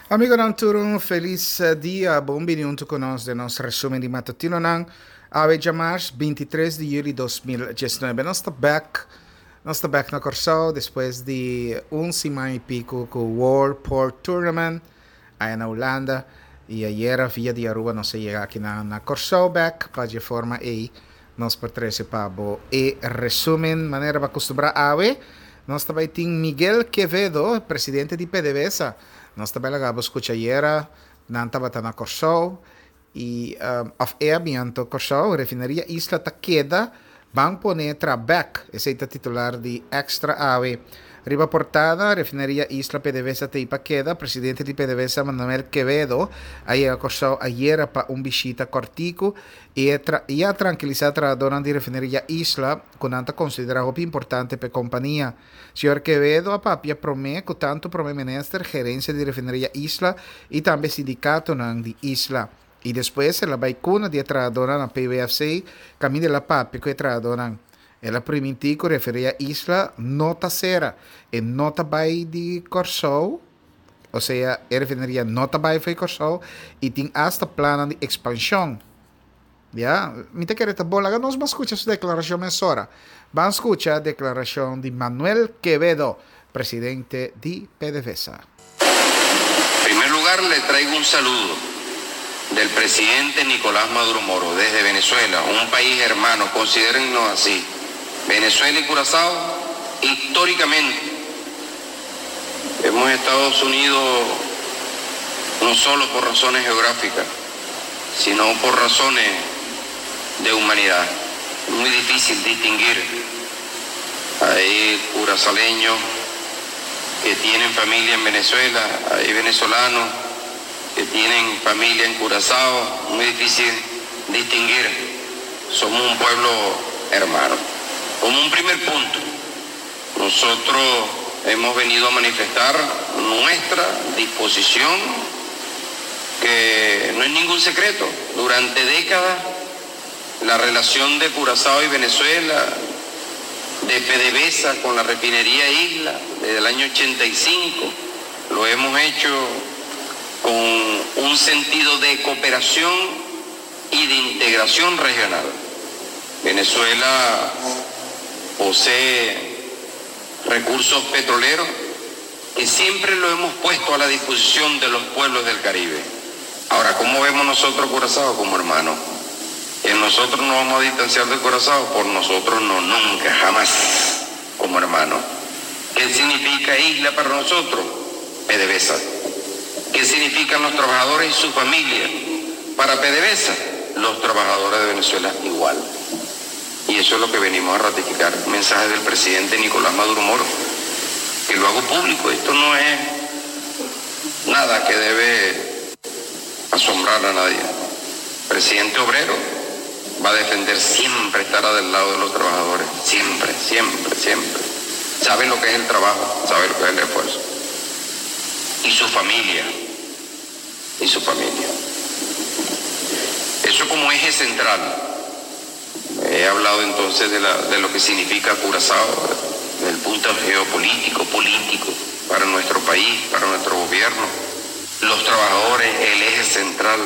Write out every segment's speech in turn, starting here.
Amigo ng turong feliz dia, bom minuto conosco del nostro resumen di mattutino ng Ave Mars, 23 de julho de 2019. Nós está back na Corsol depois de semana e pico com o World Port Tournament aí na Holanda. E ayer via de Aruba nós chega aqui na Corsol back para de forma aí nós participamos e resumen maneira para acostumbrar ave. Nós também tem Miguel Quevedo, presidente de PDVSA. Nós também lagamos escuta ayer nanta bata na Corsol e of airmiento Corsol, refineria Isla Taqueda Van Ponetra Beck, ese es el titular de Extra AVE. Riba portada, refinería Isla PDVSA Teipa Queda, presidente de PDVSA Manuel Quevedo, ahí acosó ayer para un visita cortico y a tranquilizar a trabajadores de refinería Isla con tanta considerado importante para compañía. Señor Quevedo, a papia promete que tanto promete minister, gerencia de refinería Isla y también sindicato de Isla. Y después la vacuna de trabajadores na PBFC, camino de la PAP, que trabajadores. Ela primitico referia a isla nota cera. E nota by de Corsol, ou seja, ele referia nota by de Corsol, e tem hasta plano de expansão. Ja, me te quer bola, nós vamos escutar sua declaração mensora. Vamos escutar a declaração de Manuel Quevedo, presidente de PDVSA. En primer lugar, le traigo un saludo del presidente Nicolás Maduro Moro desde Venezuela, un país hermano, considérennos así. Venezuela y Curazao, históricamente, hemos estado unidos no solo por razones geográficas, sino por razones de humanidad. Muy difícil distinguir. Hay curazaleños que tienen familia en Venezuela, hay venezolanos que tienen familia en Curazao, muy difícil distinguir. Somos un pueblo hermano. Como un primer punto, nosotros hemos venido a manifestar nuestra disposición, que no es ningún secreto. Durante décadas, la relación de Curazao y Venezuela, de PDVSA con la refinería Isla, desde el año 85, lo hemos hecho con un sentido de cooperación y de integración regional. Venezuela posee recursos petroleros que siempre lo hemos puesto a la disposición de los pueblos del Caribe. Ahora, ¿cómo vemos nosotros Curazao? Como hermanos. ¿En nosotros nos vamos a distanciar de Curazao? Por nosotros no, nunca, jamás, como hermanos. ¿Qué significa isla para nosotros? PDVSA. ¿Qué significan los trabajadores y su familia? Para PDVSA, los trabajadores de Venezuela igual. Y eso es lo que venimos a ratificar. Mensaje del presidente Nicolás Maduro Moro, que lo hago público. Esto no es nada que debe asombrar a nadie. Presidente obrero va a defender siempre, estar del lado de los trabajadores. Siempre, siempre, siempre. Sabe lo que es el trabajo, sabe lo que es el esfuerzo. Y su familia. Y su familia. Eso como eje central. He hablado entonces de lo que significa Curazao, desde el punto geopolítico, político, para nuestro país, para nuestro gobierno. Los trabajadores, el eje central.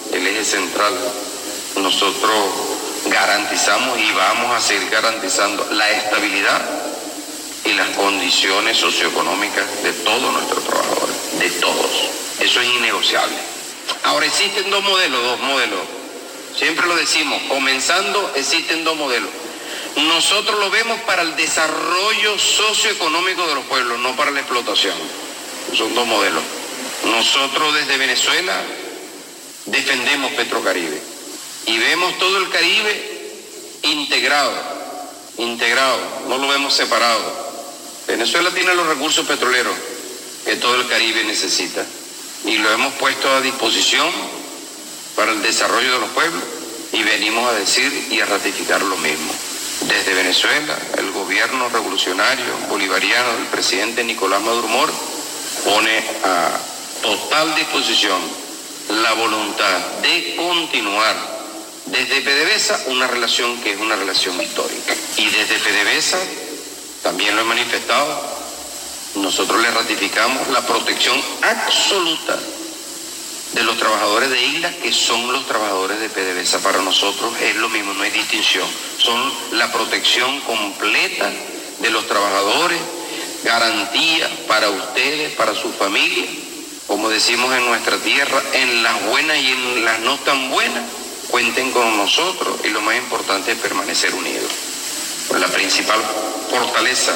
Nosotros garantizamos y vamos a seguir garantizando la estabilidad y las condiciones socioeconómicas de todos nuestros trabajadores, de todos. Eso es innegociable. Ahora existen dos modelos. Siempre lo decimos, comenzando existen dos modelos. Nosotros lo vemos para el desarrollo socioeconómico de los pueblos, no para la explotación. Son dos modelos. Nosotros desde Venezuela defendemos Petrocaribe y vemos todo el Caribe integrado, no lo vemos separado. Venezuela tiene los recursos petroleros que todo el Caribe necesita y lo hemos puesto a disposición para el desarrollo de los pueblos y venimos a decir y a ratificar lo mismo. Desde Venezuela, el gobierno revolucionario bolivariano del presidente Nicolás Maduro Moro pone a total disposición la voluntad de continuar desde PDVSA una relación que es una relación histórica. Y desde PDVSA también lo he manifestado, Nosotros le ratificamos la protección absoluta de los trabajadores de Isla, que son los trabajadores de PDVSA. Para nosotros es lo mismo, no hay distinción. Son la protección completa de los trabajadores, garantía para ustedes, para su familia. Como decimos en nuestra tierra, en las buenas y en las no tan buenas, cuenten con nosotros, y lo más importante es permanecer unidos. La principal fortaleza.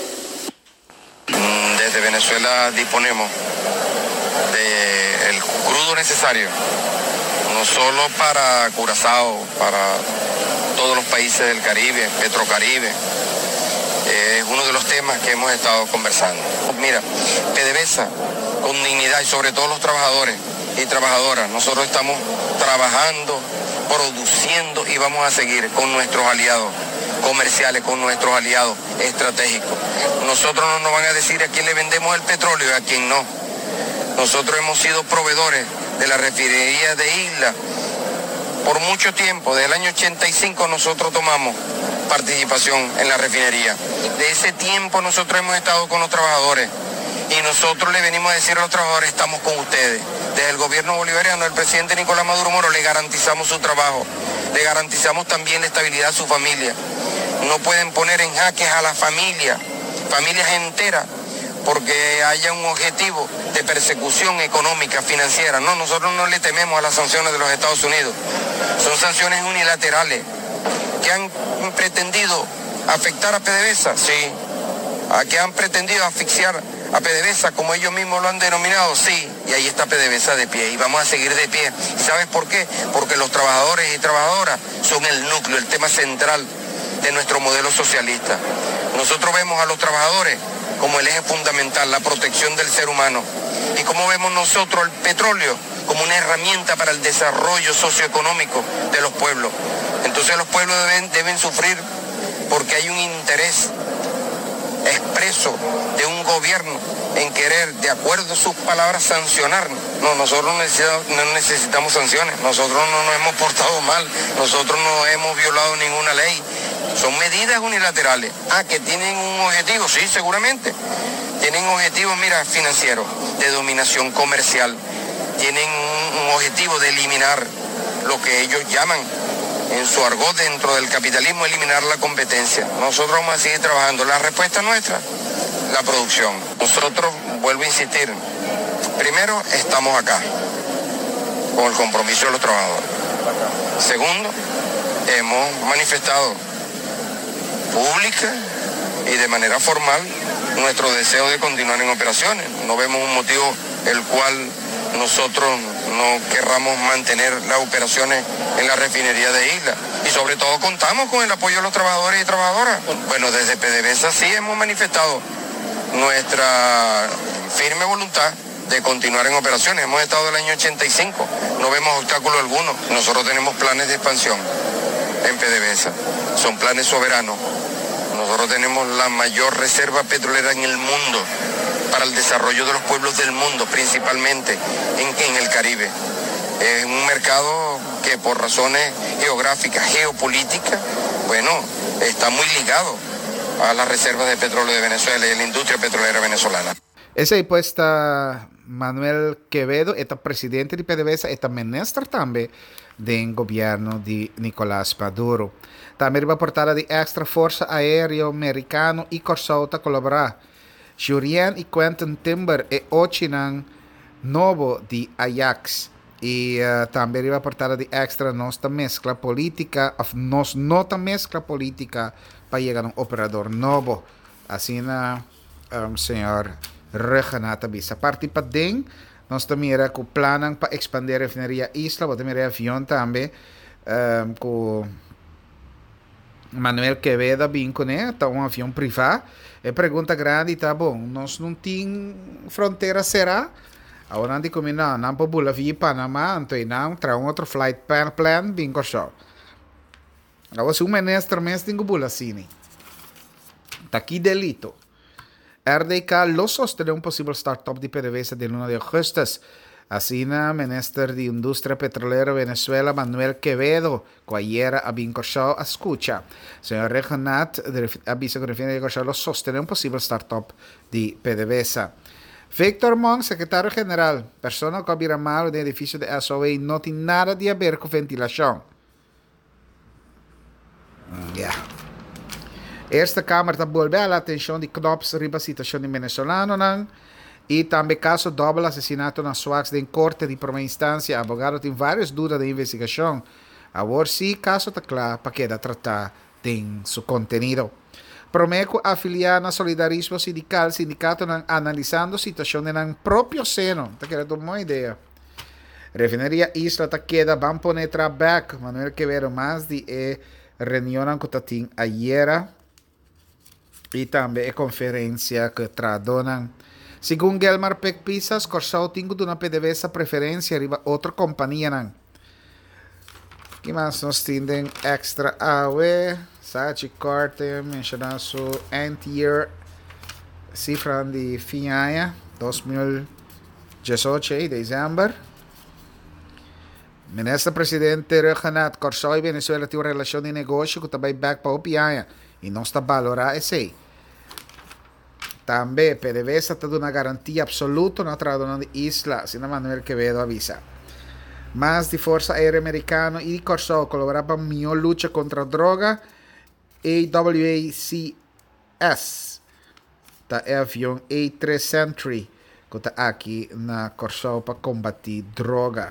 Desde Venezuela disponemos del crudo necesario, no solo para Curazao, para todos los países del Caribe, Petrocaribe. Es uno de los temas que hemos estado conversando. Mira, PDVSA, con dignidad, y sobre todo los trabajadores y trabajadoras, nosotros estamos trabajando, produciendo, y vamos a seguir con nuestros aliados comerciales, con nuestros aliados estratégicos. Nosotros no nos van a decir a quién le vendemos el petróleo y a quién no. Nosotros hemos sido proveedores de la refinería de Isla por mucho tiempo. Desde el año 85 nosotros tomamos participación en la refinería. De ese tiempo nosotros hemos estado con los trabajadores, y nosotros le venimos a decir a los trabajadores: estamos con ustedes. Desde el gobierno bolivariano, el presidente Nicolás Maduro Moro, le garantizamos su trabajo, le garantizamos también la estabilidad a su familia. No pueden poner en jaque a la familia, familias enteras, porque haya un objetivo de persecución económica, financiera. No, nosotros no le tememos a las sanciones de los Estados Unidos. Son sanciones unilaterales que han pretendido afectar a PDVSA, sí. ¿A que han pretendido asfixiar a PDVSA, como ellos mismos lo han denominado? Sí. Y ahí está PDVSA de pie, y vamos a seguir de pie. ¿Y sabes por qué? Porque los trabajadores y trabajadoras son el núcleo, el tema central de nuestro modelo socialista. Nosotros vemos a los trabajadores como el eje fundamental, la protección del ser humano. ¿Y cómo vemos nosotros el petróleo? Como una herramienta para el desarrollo socioeconómico de los pueblos. Entonces los pueblos deben sufrir porque hay un interés expreso de un gobierno en querer, de acuerdo a sus palabras, sancionarnos. No, nosotros no necesitamos sanciones. Nosotros no nos hemos portado mal. Nosotros no hemos violado ninguna ley. Son medidas unilaterales. Que tienen un objetivo, sí, seguramente. Tienen objetivos, mira, financieros, de dominación comercial. Tienen un objetivo de eliminar lo que ellos llaman, en su argot dentro del capitalismo, eliminar la competencia. Nosotros vamos a seguir trabajando. La respuesta nuestra, la producción. Nosotros, vuelvo a insistir, primero, estamos acá, con el compromiso de los trabajadores. Segundo, hemos manifestado pública y de manera formal nuestro deseo de continuar en operaciones. No vemos un motivo el cual nosotros no querramos mantener las operaciones en la refinería de Isla. Y sobre todo contamos con el apoyo de los trabajadores y trabajadoras. Bueno, desde PDVSA sí hemos manifestado nuestra firme voluntad de continuar en operaciones. Hemos estado del año 85, no vemos obstáculo alguno. Nosotros tenemos planes de expansión en PDVSA, son planes soberanos. Nosotros tenemos la mayor reserva petrolera en el mundo para el desarrollo de los pueblos del mundo, principalmente en el Caribe. Es un mercado que por razones geográficas, geopolíticas, bueno, está muy ligado a las reservas de petróleo de Venezuela y a la industria petrolera venezolana. Ese aí está Manuel Quevedo, está presidente de PDVSA, está ministro também do governo de Nicolás Maduro. Também vai portar de extra força aérea americano e Corsauta colaborar. Jurian e Quentin Timber e Ochinan Novo de Ajax. E também vai portar de extra nossa mescla política, nota mescla política para chegar a um operador novo. Assim, senhor Regenata Bisa. Parte para dentro, nós também era com planos para expandir a refineria Isla, mas também avião também, com Manuel Quevedo vinco, né? Tá um avião privado. É pergunta grande, tá bom. Nós não tem fronteira, será? Agora não tem como não para bula via Panamá, então não, traz outro flight plan, vinco só. Agora se o ministro mesmo tem que bula assim. Tá aqui delito. RDK lo sostiene un posible startup di PDVSA del 1 de agosto. Así na minister de Industria Petrolera Venezuela Manuel Quevedo, que ayer había incorporado a escucha. Señor Rejonat avisa que refiere a los sostener un posible startup de PDVSA. Víctor Montt, secretario general, persona que había mal de edificio de SOE, no tiene nada de ver con ventilación. Esta Câmara vuelve a la atención de Knops riba situación de venezolano e também caso doble assassinato na SWAX de corte de primeira instância. Abogado tem várias dúvidas de investigação. Agora sim, caso está claro para que tratar tem seu conteúdo. Promeco afiliar na Solidarismo Sindical, sindicato analisando a situação no próprio seno. Está querendo uma ideia. Refineria Isla Taqueda, vamos poner trabajo. Manuel Quevedo, mais de reunião que tem ayer e também a conferência que tradonan. Segundo Gelmar Pecpisas, Corsao tinha uma PDVSA preferência arriba outra companhia. Que mais nós temos extra AUE, Sachi Corte, mencionar su anti-year cifra de fim de 2018 de dezembro. Ministro Presidente Rejonat, Corsao e Venezuela têm uma relação de negócio que também back para o PIA e não está valorado esse. Também PDVSA está dando uma garantia absoluta na tradução de Isla, assim Manuel Quevedo avisa. Mas de Força Aérea Americana e Corsao colaborar para a melhor luta contra a droga e WACS, tá avião A3 Sentry, que está aqui na Corsao para combater droga.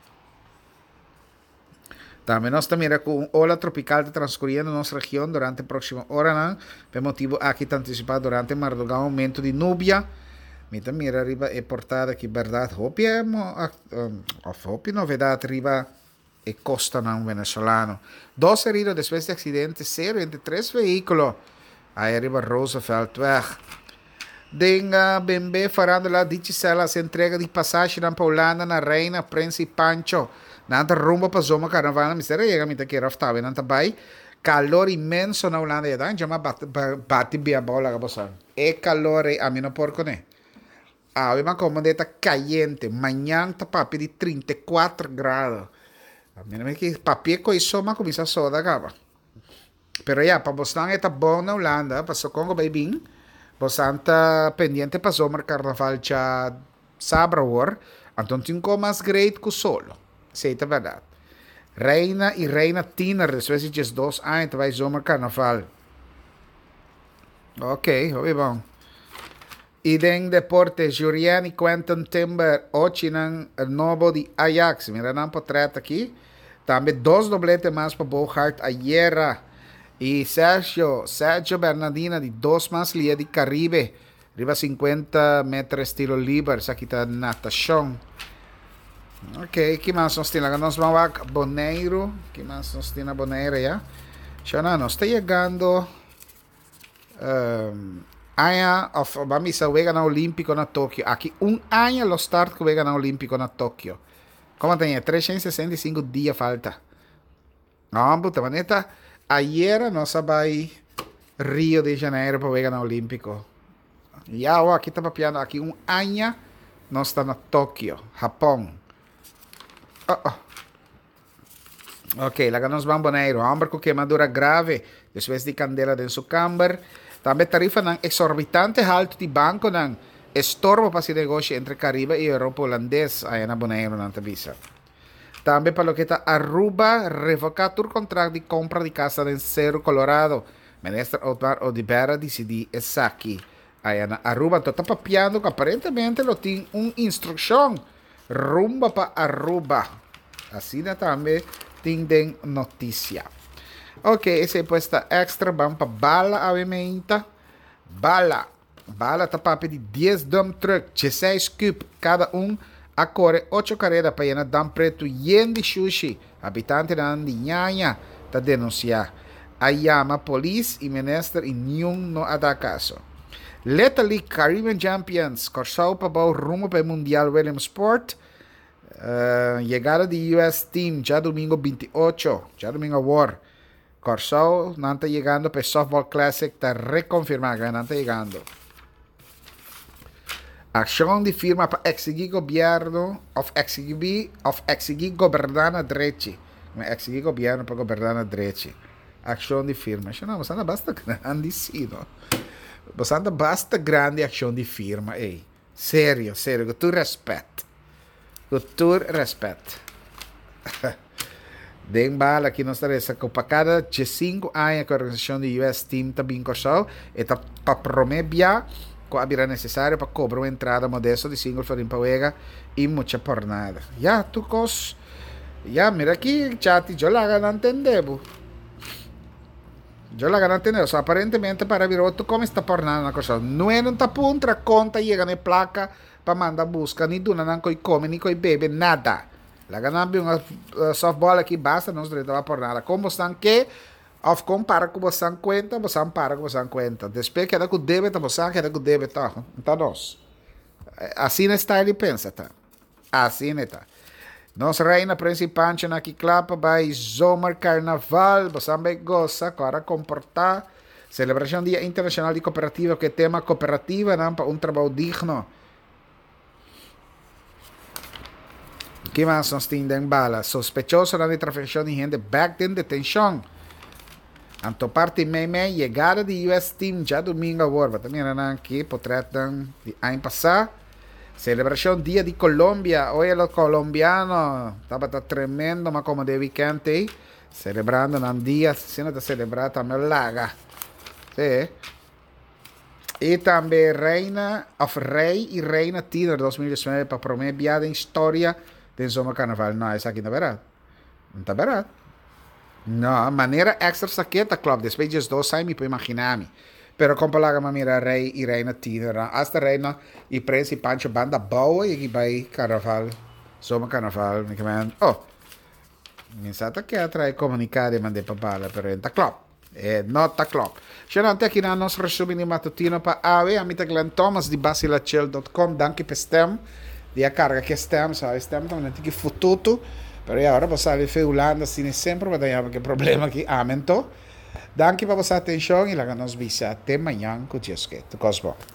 Também nós também com ola tropical de transcorrendo na nossa região durante a próxima hora, por motivo aqui está antecipado durante madrugada aumento de núbia. Me também arriba é portada aqui verdade, hope novidade arriba e costa não venezuelano. 2 heridos depois de acidente sério entre 3 veículos. Aí arriba Roosevelt Weg. Denga Bembe farándola Dicicela se entrega de passagem na Paulana na Reina Prince e Pancho. Nanta rumbo pa Zoma Carnaval na misera chega mita que raftawe nanta bai calor imenso na Holanda ya dan chama bati bia bola ka bosan e calore a meno porco ne ave ma comandeta caliente mañana ta papi di 34 grados a meno me que papi ko isoma comienza soda gaba pero ya pa bosan eta bon na Holanda pa so Congo baby bosan ta pendiente pa Zoma Carnaval cha sabrawor anton tinko mas great ku solo. Seita verdade. Reina e Reina Tina, depois de 2 anos, vai zomer carnaval. Ok, hoi bom. E den deporte, Julian e Quentin Timber, hoje ng novo de Ajax. Mira não portrait aqui. Também 2 dobletes mais para Bohart ayer. E Sergio Bernardina, de 2 mais lia de Caribe. Riba 50 metros estilo libre. Aqui está natação. Ok, que mais nós temos? Nós vamos a Bonaire. Que mais nós temos a Bonaire, já? Já não, está chegando vamos a juega na Olímpico na Tóquio. Aqui, ano lo start que juega na Olímpico na Tóquio. Como tem? 365 dias falta. Não, puta, maneta. Ayer nós vai Rio de Janeiro para juega na Olímpico. E aqui está papiando. Aqui, ano nós está na Tóquio, Japão. Ok, lá nós vamos Bonaire. Homem com queimadura grave, depois de candela em sua câmara. Também tarifa ng exorbitante alto de banco ng estorbo para se negócio entre Caribe e Europa holandês aí na Bonaire na Tabisa. Também para o que está Aruba, revocar o contrato de compra de casa em Cerro Colorado. Ministro Otmar Odibera decidiu isso aqui. Aí na Aruba, está papiando que aparentemente lo tem uma instrução. Rumba para Aruba. Assim também tem notícia. Ok, esse é puesta extra. Vamos para Bala Avimenta. Bala está papi de 10 dump truck, 16 cube, cada a corre 8 carreiras para ir na dump preto yen de sushi. Habitante da Andinhanha está denunciar. Aí chama polícia e ministro e nenhum não dá caso. Leta Caribbean Champions, Corsao para o rumo para o Mundial William Sport. Llegada de US Team, já domingo 28, já domingo War. Corsao não está chegando para o Softball Classic, está reconfirmado que não está chegando. Ação de firma para exigir governo, exigir governar a direita. Exigir governo para governar a direita. Ação de firma. Não, você não basta grande, sim, não. Você não basta grande ação de firma, ei. Sério, com tu respeito. Com tu respeito. Den bala aqui nós temos que para cada 5 anos a organização do US Team está bem corçado e está para prometer que haverá necessário para cobrar uma entrada modesta de single for impawega e muita por nada. Ya, tu cos. Ya, mira aqui, chat, eu lá não entendo. Eu lá não entendo. Só aparentemente para ver outro como está por nada na coisa. Não é não tá puntra conta chega na placa para mandar busca nem duna não coi come nem coi bebe nada. La ganambi uma softball aqui basta não se dá por nada. Como estão que of compara com você 50, você para com você 50. Depois que com débito, você queda com débito. Então nós. Assim está ele pensa, tá? Assim está. Nossa reina principante aqui clapa vai zomer carnaval, você vai gostar, agora comportar. Celebração Dia Internacional de Cooperativa, que tema cooperativa, não para trabalho digno. Que mais nós temos em bala? Sospechoso de traficação de gente back in detenção. Anto parte meme chegada de US Team já domingo agora. Também era aqui, portretam de ano passado. Celebração Dia de Colômbia. Hoje os colombianos estava tremendo, mas como de weekend, celebrando um dia, sendo de celebrar também Laga. Sim. E também Reina of Rei e Reina Tinder 2019 para promover a história do Zomer Carnaval. Não, isso aqui não é verdade. Não está verdade. Não, maneira extra saqueta, club. Depois de 2 anos, me puedo imaginar-me. Pero comparaga mamira Rei e Reina Tinder. Hasta Reina e Prince e Pancho banda boa e que vai Carnaval. Zomer Carnaval. Oh, mi sa che atrai comunicare mande pa bala per enta club. Nota club. C'è non te che na nos resumini mattutino pa ave amita Glenn Thomas di basilacel.com. Danke per stem. Dia carga che stem, sa stem tam nanti che fottuto. Però ora passare feulanda sine sempre ma dai che problema che amento. Danke per vostra attenzione e la nos visa te manhã com Cosbo.